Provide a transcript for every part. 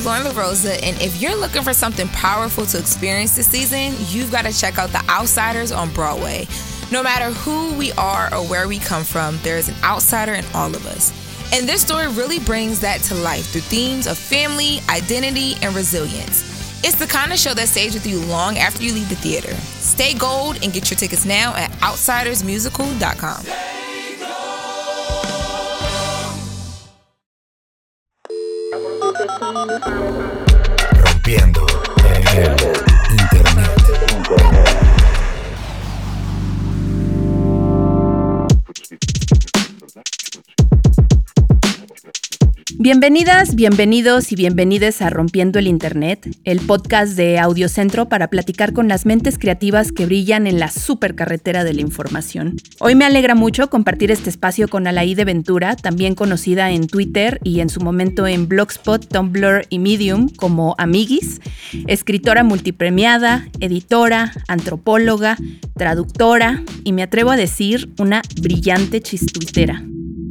Lauren LaRosa, and if you're looking for something powerful to experience this season, you've got to check out The Outsiders on Broadway. No matter who we are or where we come from, there is an outsider in all of us. And this story really brings that to life through themes of family, identity, and resilience. It's the kind of show that stays with you long after you leave the theater. Stay gold and get your tickets now at outsidersmusical.com. Rompiendo el internet. Bienvenidas, bienvenidos y bienvenides a Rompiendo el Internet, el podcast de Audiocentro para platicar con las mentes creativas que brillan en la supercarretera de la información. Hoy me alegra mucho compartir este espacio con Alaide Ventura, también conocida en Twitter y en su momento en Blogspot, Tumblr y Medium como Amiguis, escritora multipremiada, editora, antropóloga, traductora y me atrevo a decir una brillante chistuitera.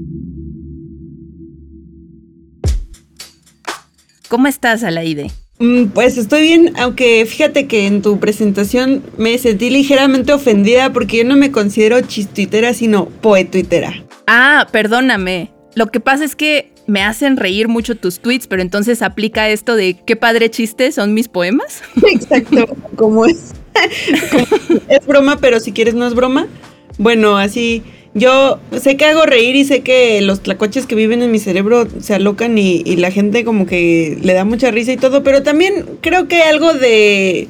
¿Cómo estás, Alaide? Pues estoy bien, aunque fíjate que en tu presentación me sentí ligeramente ofendida porque yo no me considero chistuitera, sino poetuitera. Ah, perdóname. Lo que pasa es que me hacen reír mucho tus tweets, pero entonces aplica esto de qué padre chiste son mis poemas. Exacto, como es. Es broma, pero si quieres no es broma. Bueno, así... Yo sé que hago reír y sé que los tlacuaches que viven en mi cerebro se alocan y la gente como que le da mucha risa y todo, pero también creo que hay algo de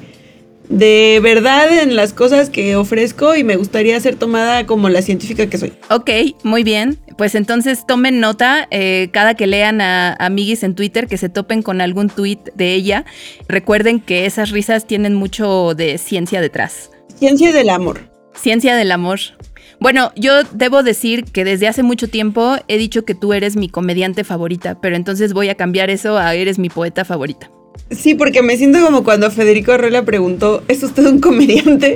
verdad en las cosas que ofrezco y me gustaría ser tomada como la científica que soy. Ok, muy bien. Pues entonces tomen nota cada que lean a Amiguis en Twitter, que se topen con algún tweet de ella. Recuerden que esas risas tienen mucho de ciencia detrás. Ciencia del amor. Ciencia del amor. Bueno, yo debo decir que desde hace mucho tiempo he dicho que tú eres mi comediante favorita, pero entonces voy a cambiar eso a eres mi poeta favorita. Sí, porque me siento como cuando Federico Arruela preguntó, ¿es usted un comediante?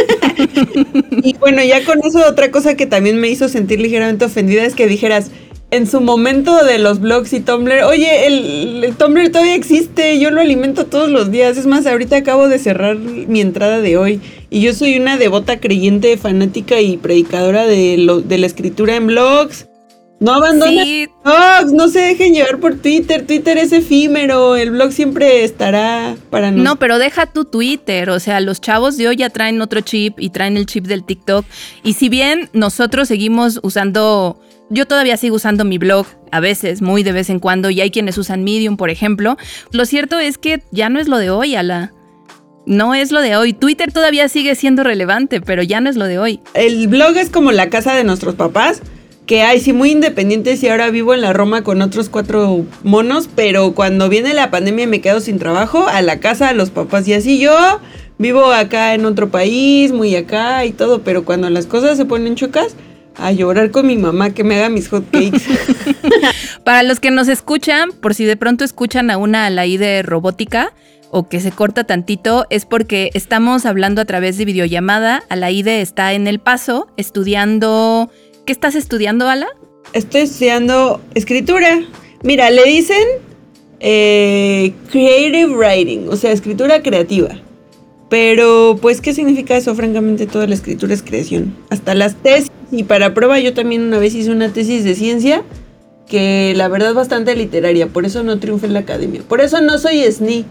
Y bueno, ya con eso otra cosa que también me hizo sentir ligeramente ofendida es que dijeras, en su momento de los blogs y Tumblr, oye, el Tumblr todavía existe, yo lo alimento todos los días. Es más, ahorita acabo de cerrar mi entrada de hoy y yo soy una devota creyente, fanática y predicadora de la escritura en blogs. No abandonen Sí. blogs, no se dejen llevar por Twitter. Twitter es efímero, el blog siempre estará para nosotros. No, pero deja tu Twitter, o sea, los chavos de hoy ya traen otro chip y traen el chip del TikTok. Y si bien nosotros seguimos usando... Yo todavía sigo usando mi blog, a veces, muy de vez en cuando, y hay quienes usan Medium, por ejemplo. Lo cierto es que ya no es lo de hoy, Ala. No es lo de hoy. Twitter todavía sigue siendo relevante, pero ya no es lo de hoy. El blog es como la casa de nuestros papás, que hay sí muy independientes y ahora vivo en la Roma con otros 4 monos, pero cuando viene la pandemia y me quedo sin trabajo, a la casa de los papás. Y así yo vivo acá en otro país, muy acá y todo, pero cuando las cosas se ponen chocas... A llorar con mi mamá que me haga mis hotcakes. Para los que nos escuchan, por si de pronto escuchan a una Alaide robótica o que se corta tantito, es porque estamos hablando a través de videollamada. Alaide está en El Paso estudiando... ¿Qué estás estudiando, Ala? Estoy estudiando escritura. Mira, le dicen creative writing, o sea, escritura creativa. Pero, pues, ¿qué significa eso? Francamente, toda la escritura es creación. Hasta las tesis. Y para prueba, yo también una vez hice una tesis de ciencia, que la verdad es bastante literaria. Por eso no triunfé en la academia. Por eso no soy SNI.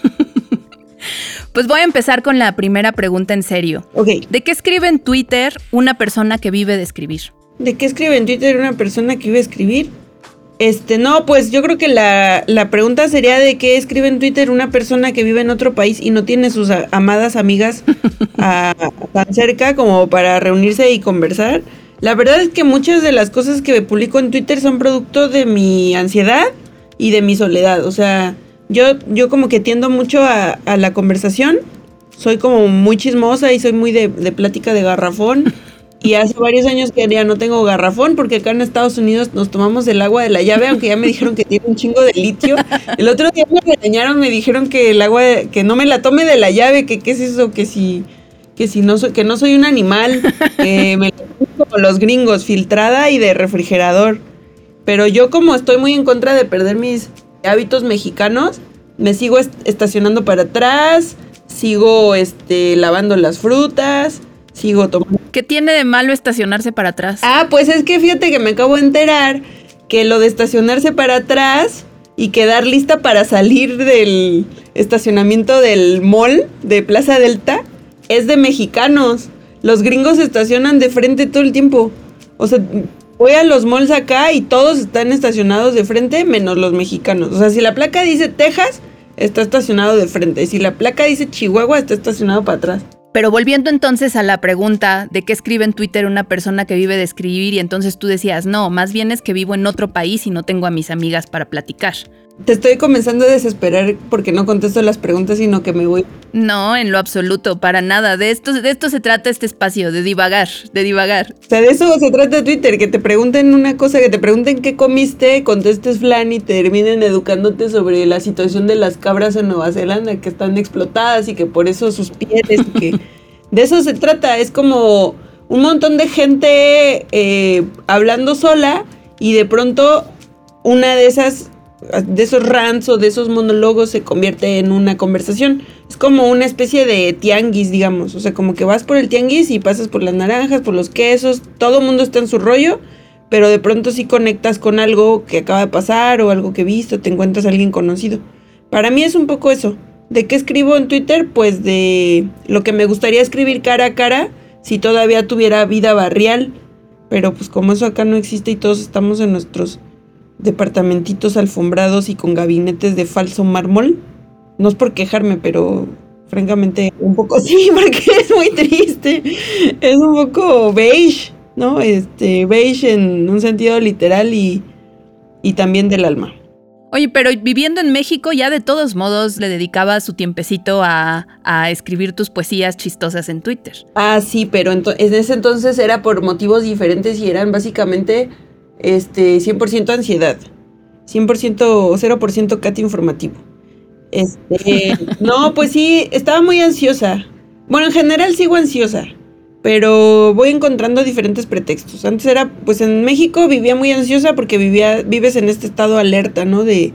Pues voy a empezar con la primera pregunta en serio. Ok. ¿De qué escribe en Twitter una persona que vive de escribir? ¿De qué escribe en Twitter una persona que iba a escribir? No, pues yo creo que la pregunta sería de qué escribe en Twitter una persona que vive en otro país y no tiene sus amadas amigas tan cerca como para reunirse y conversar. La verdad es que muchas de las cosas que publico en Twitter son producto de mi ansiedad y de mi soledad. O sea, yo como que tiendo mucho a la conversación. Soy como muy chismosa y soy muy de plática de garrafón. Y hace varios años que ya no tengo garrafón porque acá en Estados Unidos nos tomamos el agua de la llave, aunque ya me dijeron que tiene un chingo de litio. El otro día me regañaron, me dijeron que el agua, que no me la tome de la llave, que qué es eso, que no soy un animal, que me la tomo como los gringos, filtrada y de refrigerador. Pero yo como estoy muy en contra de perder mis hábitos mexicanos, me sigo estacionando para atrás, sigo lavando las frutas, sigo tomando. ¿Qué tiene de malo estacionarse para atrás? Ah, pues es que fíjate que me acabo de enterar que lo de estacionarse para atrás y quedar lista para salir del estacionamiento del mall de Plaza Delta es de mexicanos. Los gringos se estacionan de frente todo el tiempo. O sea, voy a los malls acá y todos están estacionados de frente menos los mexicanos. O sea, si la placa dice Texas, está estacionado de frente. Si la placa dice Chihuahua, está estacionado para atrás. Pero volviendo entonces a la pregunta de qué escribe en Twitter una persona que vive de escribir y entonces tú decías, no, más bien es que vivo en otro país y no tengo a mis amigas para platicar. Te estoy comenzando a desesperar porque no contesto las preguntas, sino que me voy. No, en lo absoluto, para nada. De esto se trata este espacio, de divagar. O sea, de eso se trata Twitter, que te pregunten una cosa, que te pregunten qué comiste, contestes flan y terminen educándote sobre la situación de las cabras en Nueva Zelanda, que están explotadas y que por eso sus pieles, y que de eso se trata. Es como un montón de gente hablando sola y de pronto una de esos rants o de esos monólogos se convierte en una conversación. Es como una especie de tianguis, digamos. O sea, como que vas por el tianguis y pasas por las naranjas, por los quesos. Todo el mundo está en su rollo, pero de pronto sí conectas con algo que acaba de pasar o algo que viste, o te encuentras a alguien conocido. Para mí es un poco eso. ¿De qué escribo en Twitter? Pues de lo que me gustaría escribir cara a cara si todavía tuviera vida barrial. Pero pues como eso acá no existe y todos estamos en nuestros departamentitos alfombrados y con gabinetes de falso mármol. No es por quejarme, pero francamente un poco sí, porque es muy triste. Es un poco beige, ¿no? Beige en un sentido literal y también del alma. Oye, pero viviendo en México ya de todos modos le dedicabas su tiempecito a escribir tus poesías chistosas en Twitter. Ah, sí, pero en ese entonces era por motivos diferentes y eran básicamente 100% ansiedad, 100%, 0% cat informativo. No, pues sí, estaba muy ansiosa. Bueno, en general sigo ansiosa, pero voy encontrando diferentes pretextos. Antes era, pues en México vivía muy ansiosa porque vives en este estado alerta, ¿no? De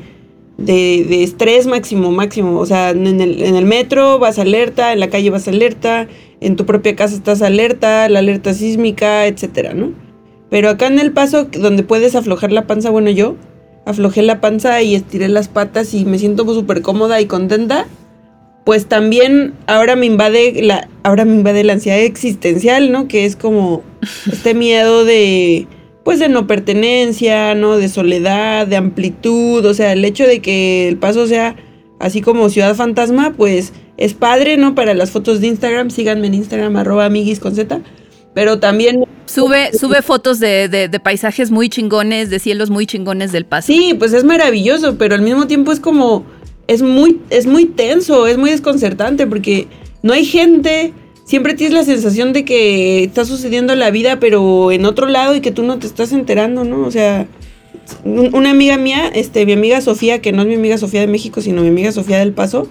estrés máximo. O sea, en el metro vas alerta, en la calle vas alerta, en tu propia casa estás alerta, la alerta sísmica, etcétera, ¿no? Pero acá en El Paso, donde puedes aflojar la panza, bueno, yo aflojé la panza y estiré las patas y me siento súper cómoda y contenta, pues también ahora me invade la ansiedad existencial, ¿no? Que es como este miedo de no pertenencia, ¿no? De soledad, de amplitud, o sea, el hecho de que El Paso sea así como ciudad fantasma, pues es padre, ¿no? Para las fotos de Instagram, síganme en Instagram, @amiguis_con_z, pero también Sube fotos de paisajes muy chingones, de cielos muy chingones del Paso. Sí, pues es maravilloso, pero al mismo tiempo es como, es muy tenso, es muy desconcertante, porque no hay gente, siempre tienes la sensación de que está sucediendo la vida, pero en otro lado y que tú no te estás enterando, ¿no? O sea, una amiga mía, mi amiga Sofía, que no es mi amiga Sofía de México, sino mi amiga Sofía del Paso,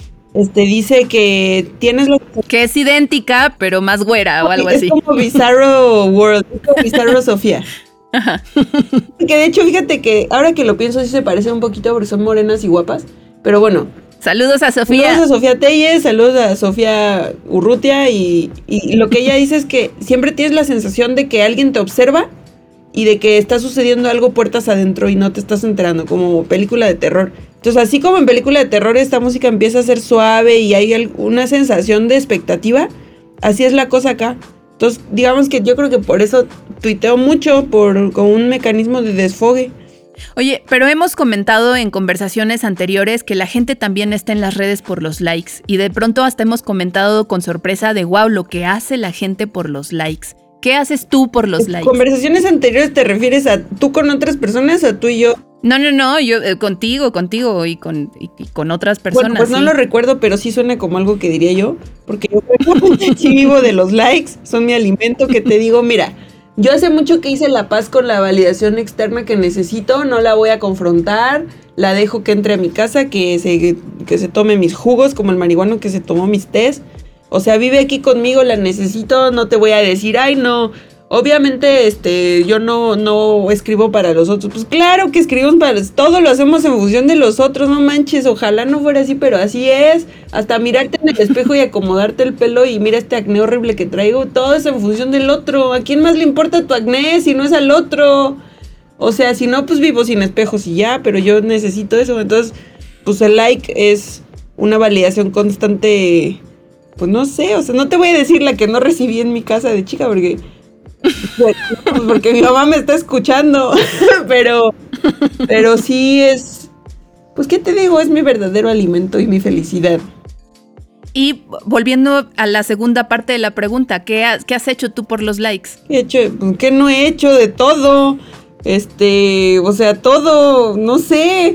dice que tienes que es idéntica, pero más güera o algo así. Es como Bizarro World, es como Bizarro Sofía. Ajá. Que de hecho, fíjate que ahora que lo pienso sí se parecen un poquito porque son morenas y guapas, pero bueno. Saludos a Sofía. Saludos a Sofía Telles, saludos a Sofía Urrutia y lo que ella dice es que siempre tienes la sensación de que alguien te observa y de que está sucediendo algo puertas adentro y no te estás enterando, como película de terror. Entonces, así como en película de terror esta música empieza a ser suave y hay una sensación de expectativa, así es la cosa acá. Entonces, digamos que yo creo que por eso tuiteo mucho, con un mecanismo de desfogue. Oye, pero hemos comentado en conversaciones anteriores que la gente también está en las redes por los likes y de pronto hasta hemos comentado con sorpresa de wow, lo que hace la gente por los likes. ¿Qué haces tú por los likes? ¿Conversaciones anteriores te refieres a tú con otras personas, a tú y yo? No, yo contigo y con otras personas. Bueno, pues sí. No lo recuerdo, pero sí suena como algo que diría yo, porque yo sí vivo de los likes, son mi alimento, que te digo, mira, yo hace mucho que hice la paz con la validación externa que necesito, no la voy a confrontar, la dejo que entre a mi casa, que se tome mis jugos, como el marihuano que se tomó mis tés. O sea, vive aquí conmigo, la necesito, no te voy a decir, ay no, Obviamente, yo no escribo para los otros. Pues claro que escribimos todo lo hacemos en función de los otros, no manches, ojalá no fuera así, pero así es. Hasta mirarte en el espejo y acomodarte el pelo y mira este acné horrible que traigo, todo es en función del otro. ¿A quién más le importa tu acné si no es al otro? O sea, si no, pues vivo sin espejos y ya, pero yo necesito eso. Entonces, pues el like es una validación constante, pues no sé, o sea, no te voy a decir la que no recibí en mi casa de chica, porque mi mamá me está escuchando, pero sí es, pues qué te digo, es mi verdadero alimento y mi felicidad. Y volviendo a la segunda parte de la pregunta, ¿qué has hecho tú por los likes? ¿Qué no he hecho? De todo, o sea, todo, no sé,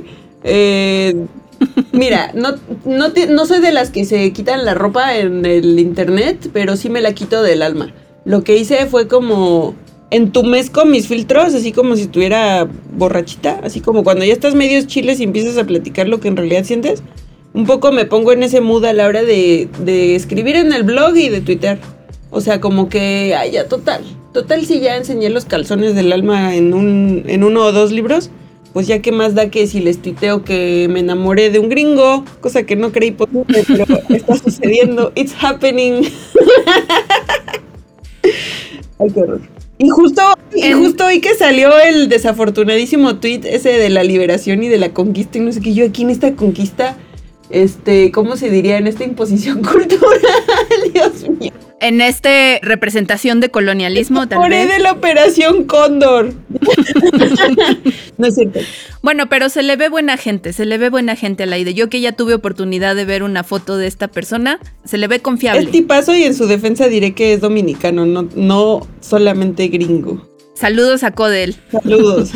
mira, no soy de las que se quitan la ropa en el internet, pero sí me la quito del alma. Lo que hice fue como entumezco mis filtros, así como si estuviera borrachita, así como cuando ya estás medios chiles y empiezas a platicar lo que en realidad sientes. Un poco me pongo en ese mood a la hora de escribir en el blog y de tuitear. O sea, como que, ay, ya, total, si ya enseñé los calzones del alma en uno o dos libros, pues ya qué más da que si les tuiteo que me enamoré de un gringo, cosa que no creí posible, pero está sucediendo, it's happening. Ay, qué horror. Y justo hoy que salió el desafortunadísimo tweet ese de la liberación y de la conquista y no sé qué, yo aquí en esta conquista, ¿cómo se diría? En esta imposición cultural, Dios mío. En esta representación de colonialismo, tal vez. De la Operación Cóndor. No es cierto. Bueno, pero se le ve buena gente a Laide. Yo que ya tuve oportunidad de ver una foto de esta persona, se le ve confiable. Es tipazo y en su defensa diré que es dominicano, no solamente gringo. Saludos a Codel. Saludos.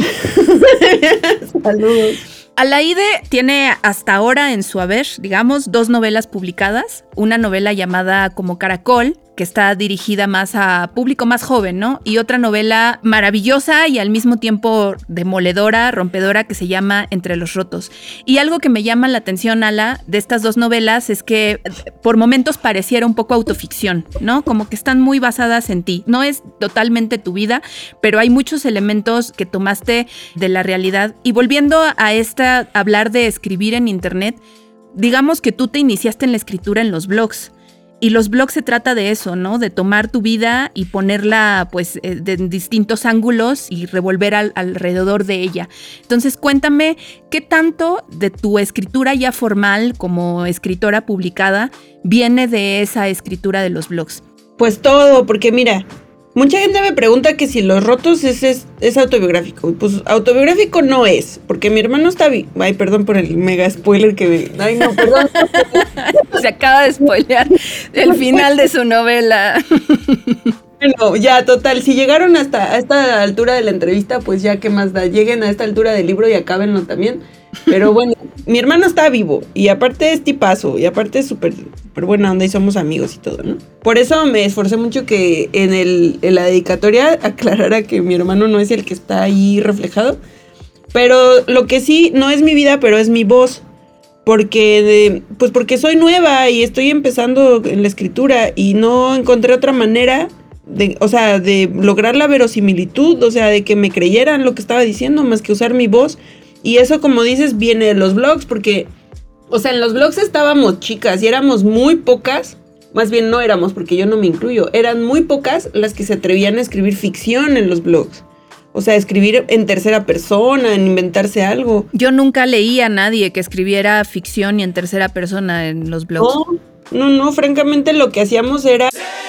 Saludos. Alaide tiene hasta ahora en su haber, digamos, 2 novelas publicadas. Una novela llamada Como Caracol, que está dirigida más a público más joven, ¿no? Y otra novela maravillosa y al mismo tiempo demoledora, rompedora, que se llama Entre los Rotos. Y algo que me llama la atención, Ala, de estas 2 novelas es que por momentos pareciera un poco autoficción, ¿no? Como que están muy basadas en ti. No es totalmente tu vida, pero hay muchos elementos que tomaste de la realidad. Y volviendo a hablar de escribir en internet, digamos que tú te iniciaste en la escritura en los blogs. Y los blogs se trata de eso, ¿no? De tomar tu vida y ponerla, pues, de distintos ángulos y revolver alrededor de ella. Entonces, cuéntame, ¿qué tanto de tu escritura ya formal como escritora publicada viene de esa escritura de los blogs? Pues todo, porque mira, mucha gente me pregunta que si Los Rotos es autobiográfico. Pues autobiográfico no es, porque mi hermano está Ay, perdón por el mega spoiler que Ay, no, perdón. Se acaba de spoilear el final de su novela. Bueno, ya, total, si llegaron hasta esta altura de la entrevista, pues ya, ¿qué más da? Lleguen a esta altura del libro y acábenlo también. Pero bueno, mi hermano está vivo y aparte es tipazo y aparte es súper buena onda y somos amigos y todo, ¿no? Por eso me esforcé mucho que en la dedicatoria aclarara que mi hermano no es el que está ahí reflejado. Pero lo que sí, no es mi vida, pero es mi voz. Porque soy nueva y estoy empezando en la escritura y no encontré otra manera de lograr la verosimilitud, o sea, de que me creyeran lo que estaba diciendo, más que usar mi voz. Y eso, como dices, viene de los blogs, porque, o sea, en los blogs estábamos chicas y éramos muy pocas, más bien no éramos, porque yo no me incluyo, eran muy pocas las que se atrevían a escribir ficción en los blogs. O sea, escribir en tercera persona, en inventarse algo. Yo nunca leí a nadie que escribiera ficción y en tercera persona en los blogs. No, francamente lo que hacíamos era...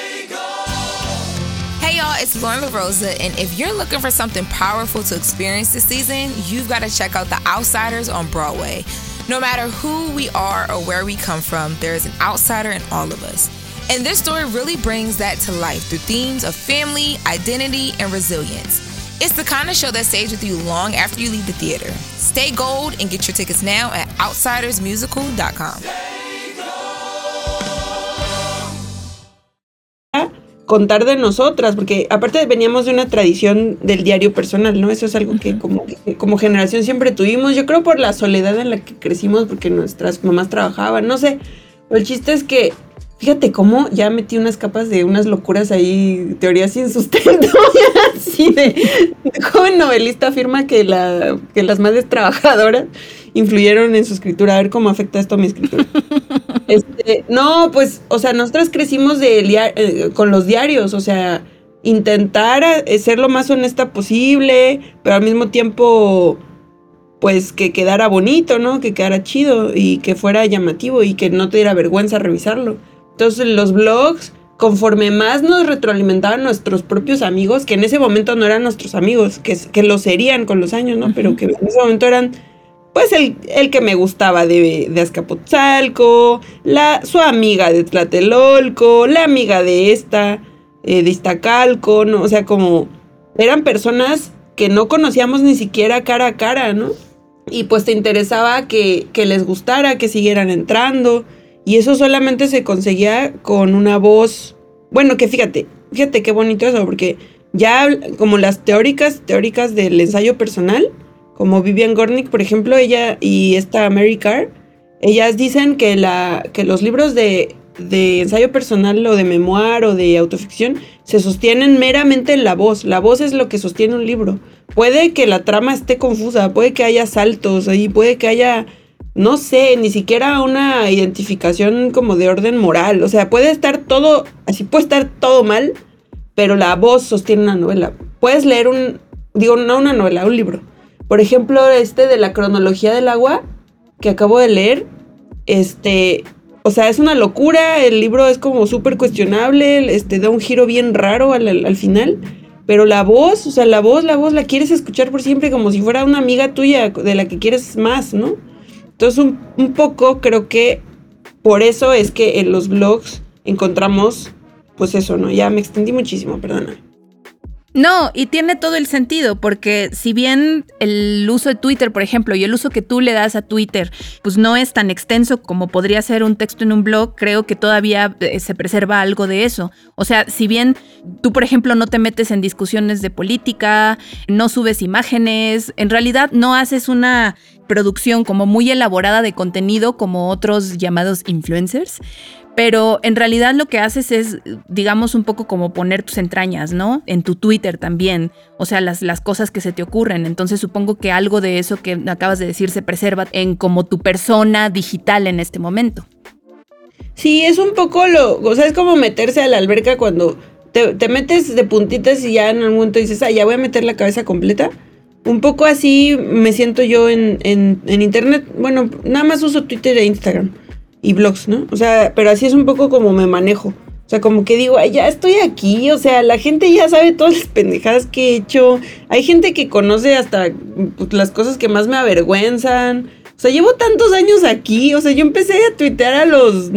Hey y'all, it's Lauren LaRosa, and if you're looking for something powerful to experience this season, you've got to check out The Outsiders on Broadway. No matter who we are or where we come from, there is an outsider in all of us. And this story really brings that to life through themes of family, identity, and resilience. It's the kind of show that stays with you long after you leave the theater. Stay gold and get your tickets now at outsidersmusical.com. Contar de nosotras, porque aparte veníamos de una tradición del diario personal, ¿no? Eso es algo que como generación siempre tuvimos, yo creo por la soledad en la que crecimos, porque nuestras mamás trabajaban, no sé. Pero el chiste es que Fíjate cómo ya metí unas capas de unas locuras ahí, teorías sin sustento, así de joven novelista afirma que las madres trabajadoras influyeron en su escritura. A ver cómo afecta esto a mi escritura. No, pues, o sea, nosotras crecimos con los diarios, o sea, intentar ser lo más honesta posible, pero al mismo tiempo, pues, que quedara bonito, ¿no? Que quedara chido y que fuera llamativo y que no te diera vergüenza revisarlo. Entonces, los blogs, conforme más nos retroalimentaban nuestros propios amigos, que en ese momento no eran nuestros amigos, que lo serían con los años, ¿no? Uh-huh. Pero que en ese momento eran, pues, el que me gustaba de Azcapotzalco, su amiga de Tlatelolco, la amiga de Iztacalco, ¿no? O sea, como eran personas que no conocíamos ni siquiera cara a cara, ¿no? Y pues te interesaba que les gustara, que siguieran entrando. Y eso solamente se conseguía con una voz. Bueno, que fíjate qué bonito eso, porque ya como las teóricas del ensayo personal, como Vivian Gornick, por ejemplo, ella y esta Mary Karr, ellas dicen que los libros de ensayo personal o de memoir o de autoficción se sostienen meramente en la voz. La voz es lo que sostiene un libro. Puede que la trama esté confusa, puede que haya saltos ahí, puede que haya, no sé, ni siquiera una identificación como de orden moral. O sea, puede estar todo mal, pero la voz sostiene una novela. Puedes leer no una novela, un libro. Por ejemplo, de la cronología del agua, que acabo de leer, o sea, es una locura, el libro es como súper cuestionable, da un giro bien raro al final, pero la voz, o sea, la voz la quieres escuchar por siempre como si fuera una amiga tuya de la que quieres más, ¿no? Entonces, un poco creo que por eso es que en los blogs encontramos, pues eso, ¿no? Ya me extendí muchísimo, perdona. No, y tiene todo el sentido, porque si bien el uso de Twitter, por ejemplo, y el uso que tú le das a Twitter, pues no es tan extenso como podría ser un texto en un blog, creo que todavía se preserva algo de eso. O sea, si bien tú, por ejemplo, no te metes en discusiones de política, no subes imágenes, en realidad no haces una producción como muy elaborada de contenido como otros llamados influencers, pero en realidad lo que haces es, digamos, un poco como poner tus entrañas, ¿no? En tu Twitter también, o sea, las cosas que se te ocurren. Entonces supongo que algo de eso que acabas de decir se preserva en como tu persona digital en este momento. Sí, es un poco o sea, es como meterse a la alberca cuando te metes de puntitas y ya en algún momento dices, ya voy a meter la cabeza completa. Un poco así me siento yo en internet. Bueno, nada más uso Twitter e Instagram y blogs, ¿no? O sea, pero así es un poco como me manejo. O sea, como que digo, ya estoy aquí. O sea, la gente ya sabe todas las pendejadas que he hecho. Hay gente que conoce hasta pues, las cosas que más me avergüenzan. O sea, llevo tantos años aquí. O sea, yo empecé a tuitear a los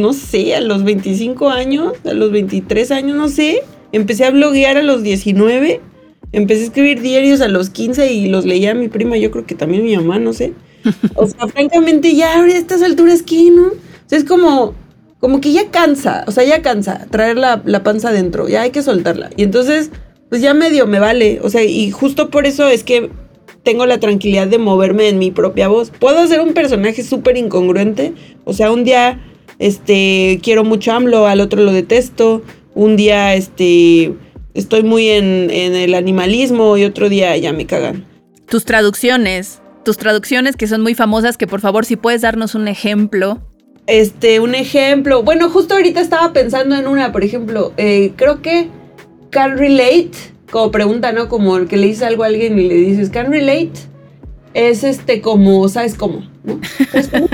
25 años, a los 23 años, no sé. Empecé a bloguear a los 19. Empecé a escribir diarios a los 15 y los leía a mi prima, yo creo que también mi mamá, no sé. O sea, francamente, ya a estas alturas, ¿qué, no? O sea, es como que ya cansa traer la panza adentro, ya hay que soltarla. Y entonces, pues ya medio me vale. O sea, y justo por eso es que tengo la tranquilidad de moverme en mi propia voz. Puedo ser un personaje súper incongruente. O sea, un día, quiero mucho a AMLO, al otro lo detesto. Un día, estoy muy en el animalismo y otro día ya me cagan. Tus traducciones que son muy famosas, que por favor, si puedes darnos un ejemplo. Un ejemplo. Bueno, justo ahorita estaba pensando en una, por ejemplo, creo que can relate, como pregunta, ¿no? Como el que le dices algo a alguien y le dices can relate, es como, ¿sabes cómo? ¿No? ¿Sabes cómo?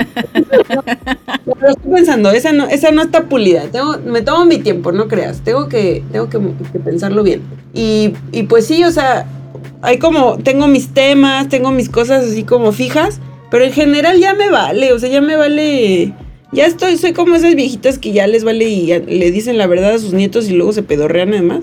Pero estoy pensando, esa no está pulida. Me tomo mi tiempo, no creas. Tengo que pensarlo bien. Y pues sí, o sea, tengo mis temas, tengo mis cosas así como fijas, pero en general ya me vale, o sea, ya me vale. Ya soy como esas viejitas que ya les vale y le dicen la verdad a sus nietos y luego se pedorrean además.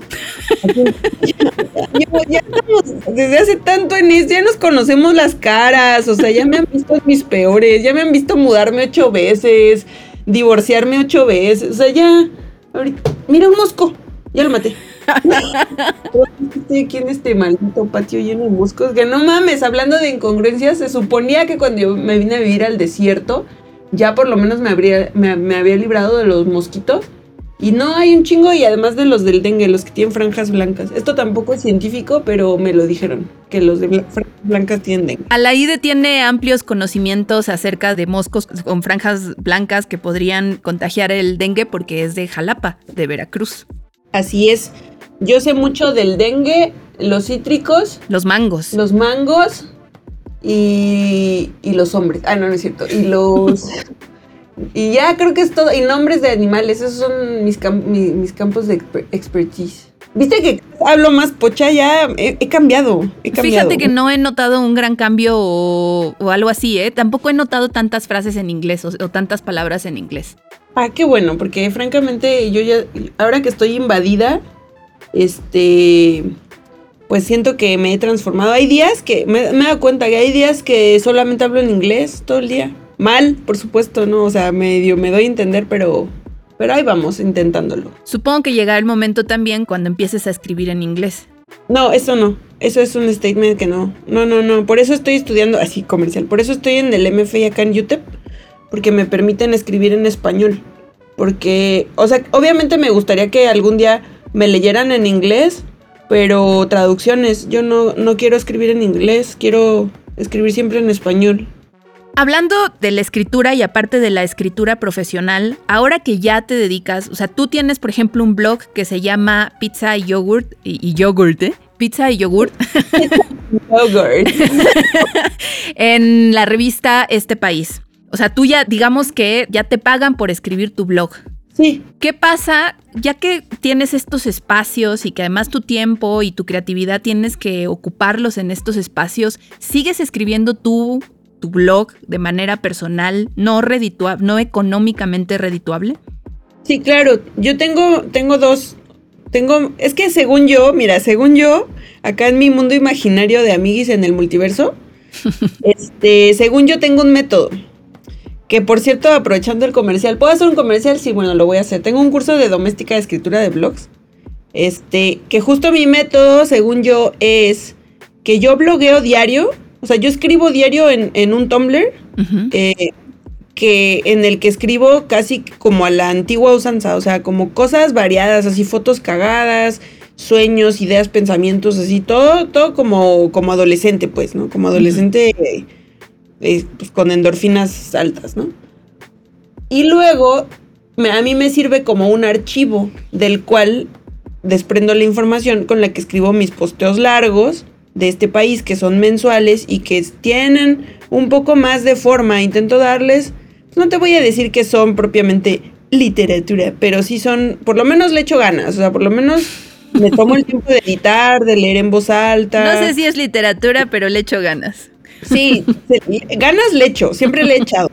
Ya estamos desde hace tanto en eso, ya nos conocemos las caras, o sea, ya me han visto mis peores, ya me han visto mudarme 8 veces, divorciarme 8 veces, o sea, ya, ahorita, mira un mosco, ya lo maté. Estoy aquí en este maldito patio lleno de moscos, que no mames, hablando de incongruencias, se suponía que cuando yo me vine a vivir al desierto, ya por lo menos me había librado de los mosquitos. Y no, hay un chingo, y además de los del dengue, los que tienen franjas blancas. Esto tampoco es científico, pero me lo dijeron, que los de franjas blancas tienen dengue. Alaide tiene amplios conocimientos acerca de moscos con franjas blancas que podrían contagiar el dengue porque es de Jalapa, de Veracruz. Así es. Yo sé mucho del dengue, los cítricos, Los mangos. los mangos y los hombres. Ah, no es cierto. Y los... Y ya creo que es todo. Y nombres de animales, esos son mis campos de expertise. ¿Viste que hablo más pocha? Ya he cambiado. Fíjate que no he notado un gran cambio o algo así, ¿eh? Tampoco he notado tantas frases en inglés o tantas palabras en inglés. Ah, qué bueno, porque francamente yo ya, ahora que estoy invadida, pues siento que me he transformado. Hay días que, me he dado cuenta que hay días que solamente hablo en inglés todo el día. Mal, por supuesto, ¿no? O sea, medio me doy a entender, pero ahí vamos, intentándolo. Supongo que llegará el momento también cuando empieces a escribir en inglés. No, eso no. Eso es un statement que no. No. Por eso estoy estudiando, así comercial. Por eso estoy en el MFA acá en UTEP, porque me permiten escribir en español. Porque, o sea, obviamente me gustaría que algún día me leyeran en inglés, pero traducciones. Yo no quiero escribir en inglés, quiero escribir siempre en español. Hablando de la escritura y aparte de la escritura profesional, ahora que ya te dedicas, o sea, tú tienes, por ejemplo, un blog que se llama Pizza y Yogurt, y yogurt, ¿eh? Pizza y Yogurt. Yogurt. En la revista Este País. O sea, tú ya, digamos que ya te pagan por escribir tu blog. Sí. ¿Qué pasa ya que tienes estos espacios y que además tu tiempo y tu creatividad tienes que ocuparlos en estos espacios? ¿Sigues escribiendo tu blog de manera personal, no económicamente redituable? Sí, claro. Yo tengo dos. Es que según yo, acá en mi mundo imaginario de amiguis en el multiverso, según yo tengo un método. Que por cierto, aprovechando el comercial, ¿puedo hacer un comercial? Sí, bueno, lo voy a hacer. Tengo un curso de doméstica de escritura de blogs. Que justo mi método, según yo, es que yo blogueo diario. O sea, yo escribo diario en un Tumblr, Uh-huh. En el que escribo casi como a la antigua usanza. O sea, como cosas variadas, así fotos cagadas, sueños, ideas, pensamientos, así, todo como adolescente, pues, ¿no? Como adolescente... pues con endorfinas altas, ¿no? Y luego a mí me sirve como un archivo del cual desprendo la información con la que escribo mis posteos largos de Este País, que son mensuales y que tienen un poco más de forma. Intento darles, no te voy a decir que son propiamente literatura, pero sí son, por lo menos le echo ganas, o sea, por lo menos me tomo el tiempo de editar, de leer en voz alta. No sé si es literatura, pero le echo ganas. Sí, ganas le echo, siempre le he echado.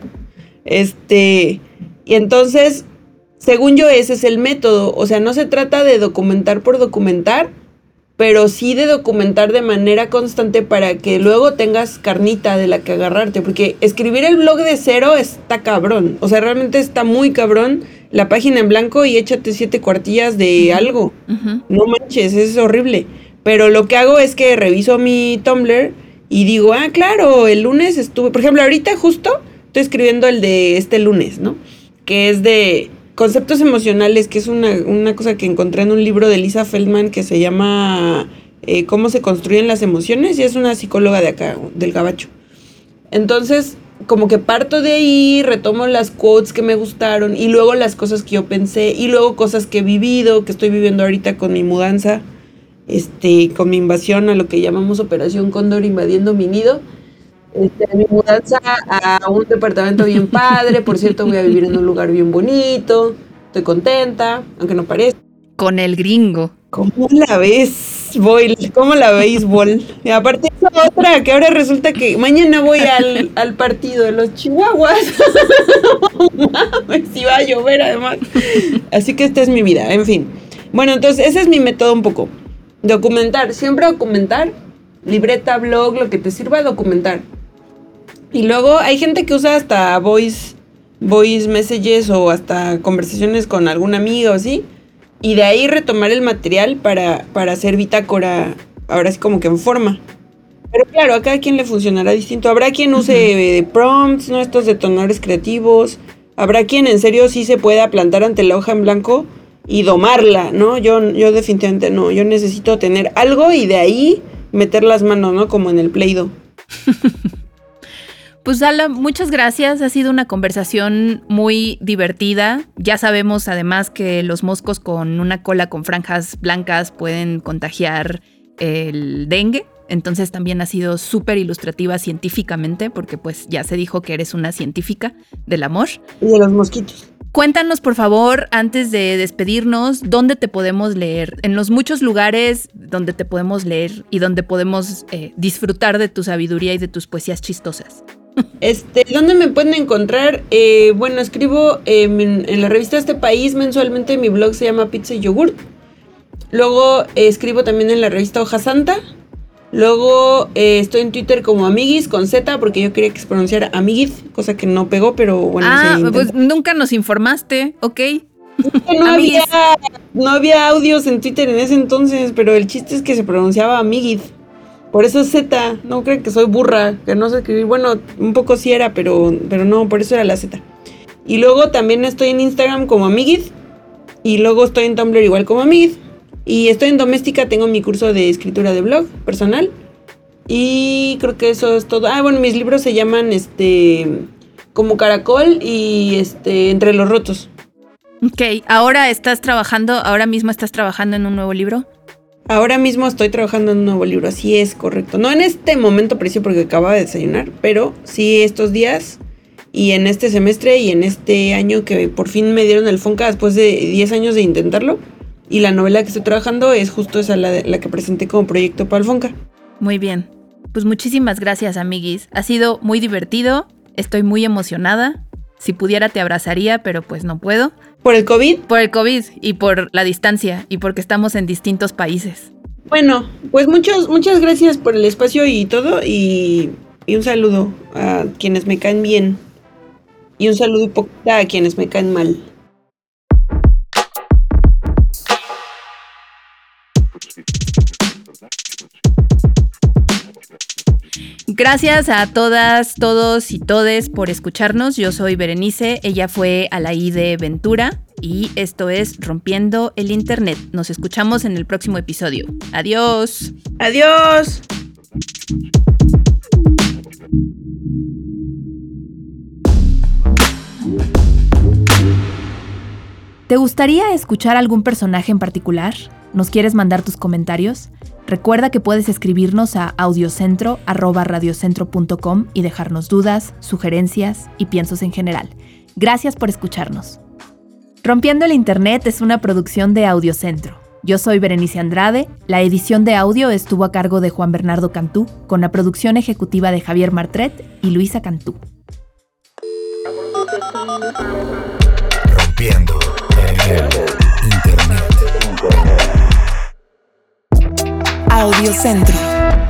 Y entonces, según yo, ese es el método. O sea, no se trata de documentar por documentar, pero sí de documentar de manera constante para que luego tengas carnita de la que agarrarte. Porque escribir el blog de cero está cabrón. O sea, realmente está muy cabrón. La página en blanco y échate 7 cuartillas de algo. Uh-huh. No manches, es horrible. Pero lo que hago es que reviso mi Tumblr y digo, claro, el lunes estuve... Por ejemplo, ahorita justo estoy escribiendo el de este lunes, ¿no? Que es de conceptos emocionales, que es una cosa que encontré en un libro de Lisa Feldman que se llama Cómo se construyen las emociones, y es una psicóloga de acá, del Gabacho. Entonces, como que parto de ahí, retomo las quotes que me gustaron, y luego las cosas que yo pensé, y luego cosas que he vivido, que estoy viviendo ahorita con mi mudanza, con mi invasión a lo que llamamos Operación Cóndor, invadiendo mi nido. Mi mudanza a un departamento bien padre. Por cierto, voy a vivir en un lugar bien bonito. Estoy contenta, aunque no parezca. Con el gringo. ¿Cómo la ves, Boyle? ¿Cómo la veis, Bol? Y aparte esa otra, que ahora resulta que mañana voy al partido de los Chihuahuas. Mames, si va a llover además. Así que esta es mi vida, en fin. Bueno, entonces ese es mi método un poco. Documentar, siempre documentar. Libreta, blog, lo que te sirva, documentar. Y luego hay gente que usa hasta voice messages o hasta conversaciones con alguna amiga o así. Y de ahí retomar el material para hacer bitácora, ahora sí como que en forma. Pero claro, a cada quien le funcionará distinto. Habrá quien use prompts, ¿no? Estos detonadores creativos. Habrá quien en serio sí se pueda plantar ante la hoja en blanco y domarla, ¿no? Yo definitivamente no, yo necesito tener algo y de ahí meter las manos, ¿no? Como en el Play-Doh. Pues Ala, muchas gracias, ha sido una conversación muy divertida. Ya sabemos además que los moscos con una cola con franjas blancas pueden contagiar el dengue. Entonces también ha sido súper ilustrativa científicamente, porque pues ya se dijo que eres una científica del amor. Y de los mosquitos. Cuéntanos, por favor, antes de despedirnos, ¿dónde te podemos leer? En los muchos lugares donde te podemos leer y donde podemos disfrutar de tu sabiduría y de tus poesías chistosas. ¿Dónde me pueden encontrar? Bueno, escribo en la revista Este País mensualmente. Mi blog se llama Pizza y Yogurt. Luego escribo también en la revista Hoja Santa. Luego estoy en Twitter como Amiguis con Z, porque yo quería que se pronunciara Amiguis, cosa que no pegó, pero bueno. Pues nunca nos informaste, ¿ok? No había audios en Twitter en ese entonces, pero el chiste es que se pronunciaba Amiguis. Por eso es Z, no creo que soy burra, que no sé escribir. Bueno, un poco sí era, pero no, por eso era la Z. Y luego también estoy en Instagram como Amiguis. Y luego estoy en Tumblr igual como Amiguis. Y estoy en Doméstica, tengo mi curso de escritura de blog personal. Y creo que eso es todo. Bueno, mis libros se llaman como Caracol y Entre los Rotos. Ok, ahora mismo estás trabajando en un nuevo libro. Ahora mismo estoy trabajando en un nuevo libro, así es, correcto. No en este momento preciso porque acababa de desayunar, pero sí estos días y en este semestre y en este año que por fin me dieron el Fonca después de 10 años de intentarlo. Y la novela que estoy trabajando es justo esa, la que presenté como proyecto para el Fonca. Muy bien, pues muchísimas gracias, amiguis. Ha sido muy divertido, estoy muy emocionada. Si pudiera te abrazaría, pero pues no puedo. ¿Por el COVID? Por el COVID y por la distancia y porque estamos en distintos países. Bueno, pues muchas gracias por el espacio y todo y un saludo a quienes me caen bien y un saludo hipócrita a quienes me caen mal. Gracias a todas, todos y todes por escucharnos. Yo soy Berenice, ella fue Alaí de Ventura y esto es Rompiendo el Internet. Nos escuchamos en el próximo episodio. Adiós. Adiós. ¿Te gustaría escuchar algún personaje en particular? ¿Nos quieres mandar tus comentarios? Recuerda que puedes escribirnos a audiocentro@radiocentro.com y dejarnos dudas, sugerencias y piensos en general. Gracias por escucharnos. Rompiendo el Internet es una producción de Audiocentro. Yo soy Berenice Andrade, la edición de audio estuvo a cargo de Juan Bernardo Cantú, con la producción ejecutiva de Javier Martret y Luisa Cantú. Rompiendo el Internet. Audiocentro.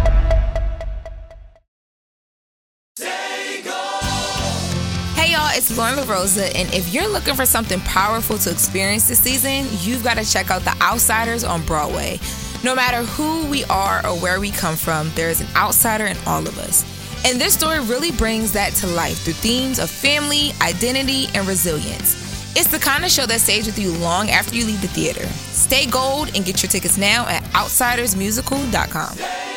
Hey y'all, it's Lauren LaRosa, and if you're looking for something powerful to experience this season, you've got to check out The Outsiders on Broadway. No matter who we are or where we come from, there is an outsider in all of us. And this story really brings that to life through themes of family, identity, and resilience. It's the kind of show that stays with you long after you leave the theater. Stay gold and get your tickets now at outsidersmusical.com.